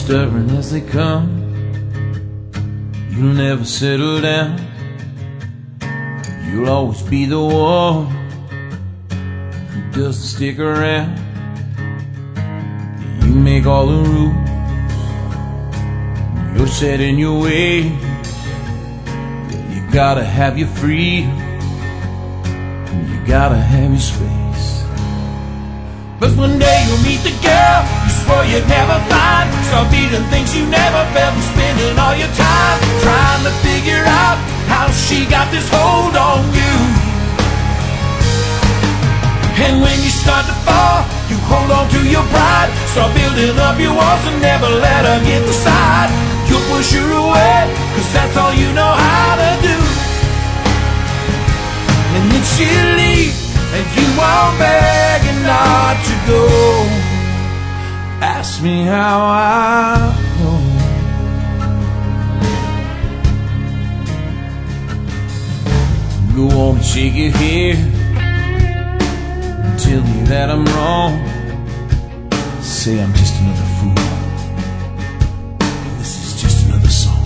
stubborn as they come. You'll never settle down. You'll always be the one who doesn't stick around. You make all the rules, you're set in your way. You gotta have your freedom, you gotta have your space. But one day you'll meet the girl you swore you'd never find. Start feeling things you never felt and spending all your time trying to figure out how she got this hold on you. And when you start to fall, you hold on to your pride. Start building up your walls and never let her get the side. You'll push her away, cause that's all you know how to do. And then she'll leave, and you won't beg and not to go. Ask me how I know. Go on and shake your head, tell me that I'm wrong. Say I'm just another fool, this is just another song.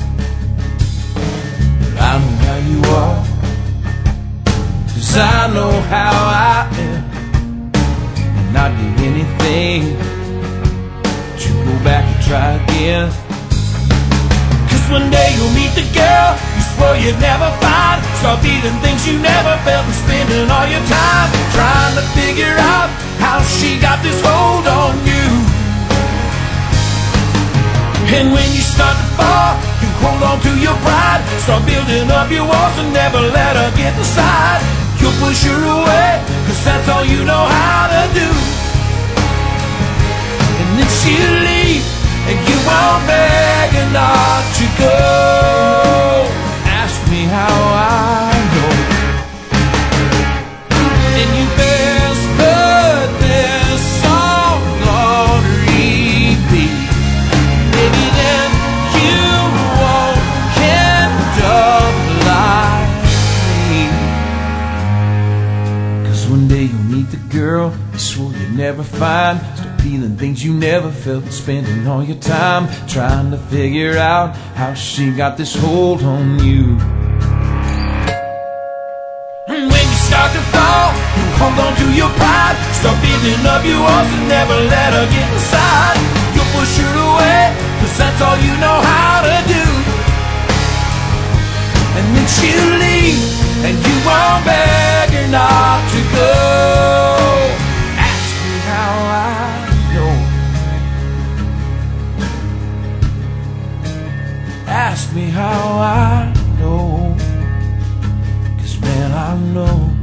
But I know how you are, cause I know how I am. And I'd do anything to go back and try again. Cause one day you'll meet the girl you swore you'd never find. Start feeling things you never felt and spending all your time trying to figure out how she got this hold on you. And when you start to fall, you hold on to your pride. Start building up your walls and never let her get inside. You'll push her away, cause that's all you know how to do. And then she'll leave, and you won't beg her not to go. Ask me how I know. And you best put this song on repeat. Maybe then you won't end up like me. Cause one day you'll meet the girl you swore you'd never find. Start feeling things you never felt and spending all your time trying to figure out how she got this hold on you. And when you start to fall, you hold on to your pride. Start building up your walls and never let her get inside. You'll push her away, cause that's all you know how to do. And then she'll leave, and you won't beg her not to go. Ask me how I know. Ask me how I know. Cause man, I know.